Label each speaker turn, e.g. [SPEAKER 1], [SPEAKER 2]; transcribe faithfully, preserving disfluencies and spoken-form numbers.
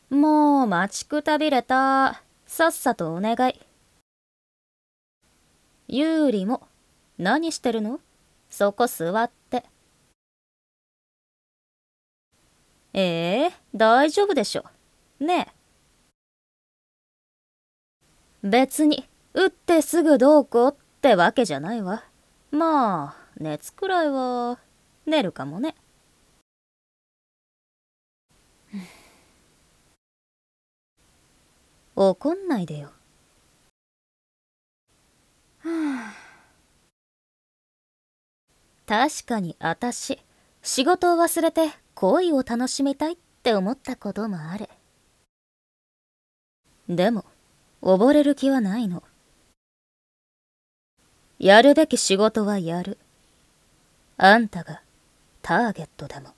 [SPEAKER 1] もう待ちくたびれた。さっさとお願い。ユーリも、何してるの？そこ座って。ええ、大丈夫でしょ。ねえ。別に、打ってすぐどうこうってわけじゃないわ。まあ、熱くらいは、出るかもね。怒んないでよ。確かにあたし、仕事を忘れて恋を楽しみたいって思ったこともある。でも、溺れる気はないの。やるべき仕事はやる。あんたがターゲットでも。